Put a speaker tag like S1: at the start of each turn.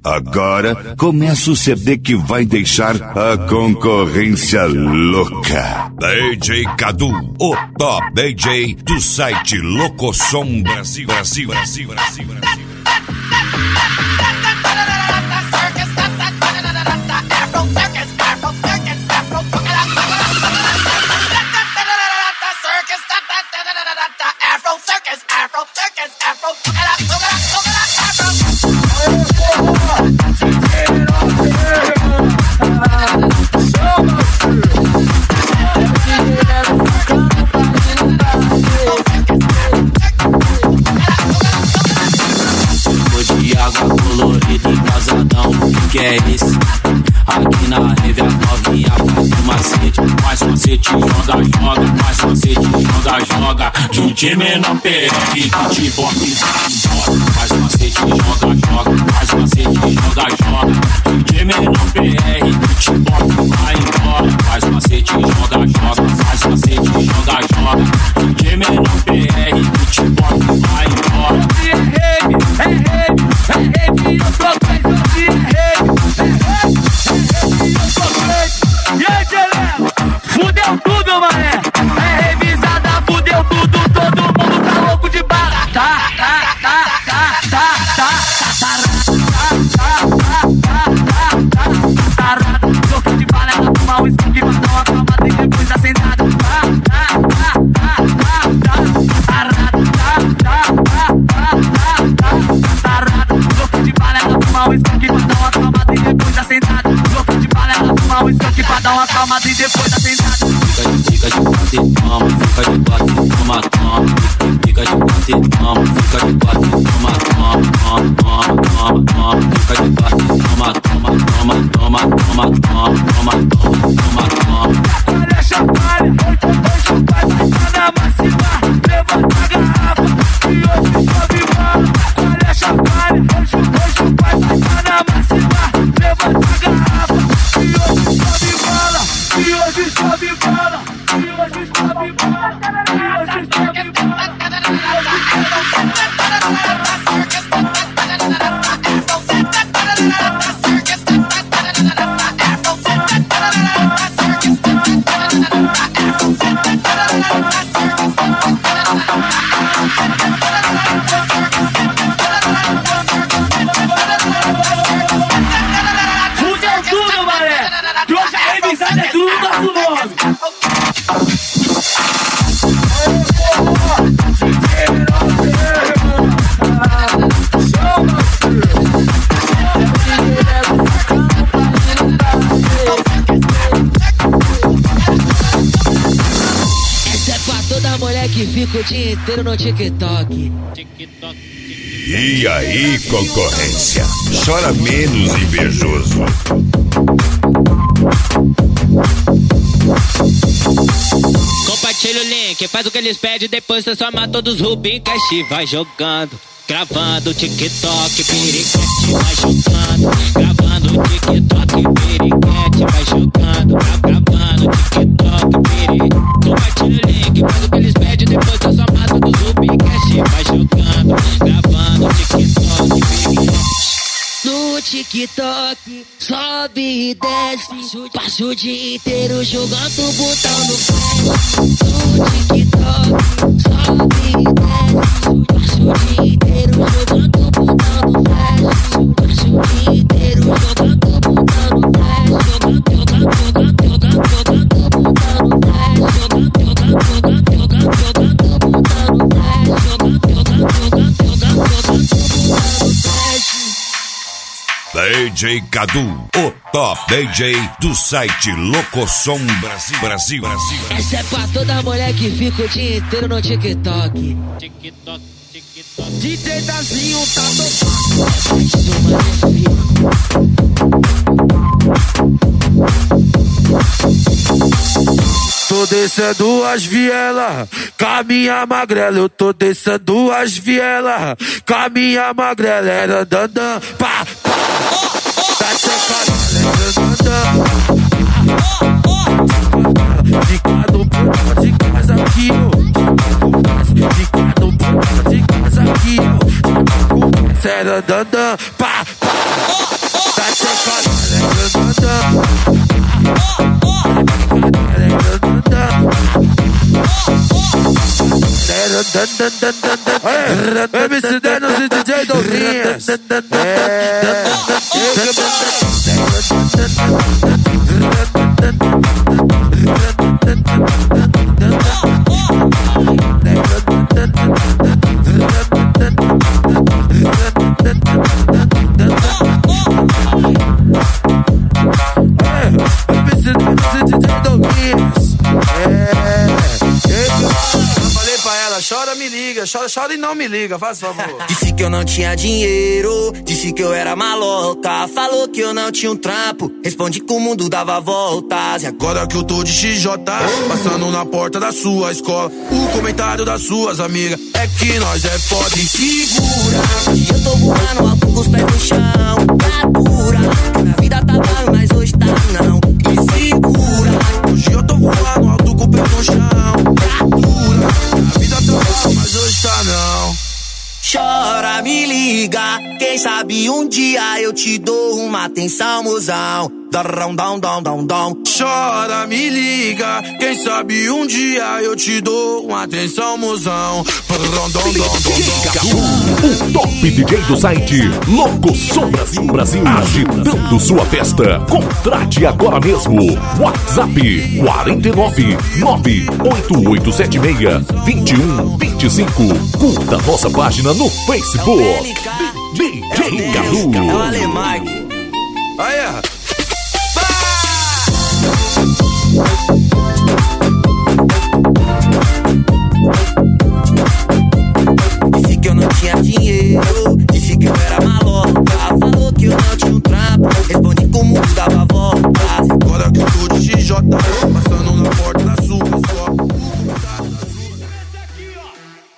S1: Agora começa o CD que vai deixar a concorrência louca. DJ Cadu, o top DJ do site Locosom Brasil.
S2: Que é esse? Aqui na rave a novinha faz um macete. Faz macete, joga, faz macete, joga. DJ menor PR, que te bota e embora. Faz macete, joga, faz macete, joga. DJ menor PR, que te bota e vai embora. Faz macete, joga, faz macete, joga. DJ menor PR, que te bota e vai embora.
S3: É rave, eu tô preso de rave. E aí, Gelé? Fudeu tudo, mané. É revisada, fudeu tudo. Todo mundo tá louco de bala. Tá. Louco de bala, ela fuma um skunk, vai dar uma camada e depois da sentada. Louco de bala, ela fuma um skunk, vai dar uma camada e depois da sentada. Louco de bala, ela fuma um skunk, vai dar uma camada e depois da sentada.
S2: Fica de quatro e toma, fica de quatro e toma. Fica de quatro e toma, fica de quatro e toma. Fica de quatro e toma.
S3: Olha a chacoalha, hoje o pai vai tá na máxima. Levanta a garrafa e hoje chove bola. Olha a chacoalha, hoje o pai vai tá na máxima. Levanta a garrafa e hoje chove bola. E hoje chove bola. Fudeu tudo, mané! Que hoje a revisada é tudo nosso nome!
S4: Essa é pra toda mulher que fica o dia inteiro no TikTok.
S1: E aí, concorrência? Chora menos, invejoso.
S5: Compartilha o link, faz o que eles pedem, depois transforma todos os Rubicast. Vai jogando, gravando o TikTok, periquete, vai jogando. Gravando o TikTok, periquete, vai jogando. Gravando o TikTok, periquete. Compartilha o link, faz o que eles pedem, depois transforma todos os Rubicast. Vai jogando, gravando o TikTok, periquete.
S4: No TikTok, sobe e desce. Passo o dia inteiro jogando o botão no flash. No TikTok, sobe e desce. Passo o dia inteiro jogando o botão no flash. Passo o dia inteiro jogando o botão no flash. Jogando o botão no flash. Jogando o botão no flash.
S1: DJ Cadu, o top DJ do site Locosom Brasil.
S4: Essa é pra toda mulher que fica o dia inteiro no TikTok.
S3: DJ Dazinho tá Tô descendo as vielas, caminha magrela. Eu tô descendo as vielas, caminha magrela. Era dandã, pá, pá. Tá fica no portão de casa aqui, ó. Fica no portão de casa aqui, ó. Era dandã, pá, pá. MC10 e DJ Douglas. Chora, me liga, chora e não me liga, faz favor.
S6: Disse que eu não tinha dinheiro, disse que eu era maloca. Falou que eu não tinha um trampo, respondi que o mundo dava voltas. E
S3: agora que eu tô de XJ, passando na porta da sua escola, o comentário das suas amigas é que nós é foda e segura.
S6: Hoje eu tô voando alto com os pés no chão, tá dura. Minha vida tá bom, mas hoje tá não. E segura.
S3: Hoje eu tô voando alto com o pé no chão, tá dura. A vida tá boa, mas hoje tá não.
S6: Chora, me liga, quem sabe um dia eu te dou uma atenção, mozão.
S3: Chora, me liga, quem sabe um dia eu te dou uma atenção, mozão.
S7: O top DJ do site Locosom Brasil, agitando sua festa. Contrate agora mesmo. WhatsApp 49 98876 2125. Curta nossa página no Facebook. DJ Cadu.
S6: É o Alemar.
S3: Aí,
S6: disse que eu não tinha dinheiro, disse que eu era maloca. Falou que eu não tinha um trampo, respondi que o mundo dava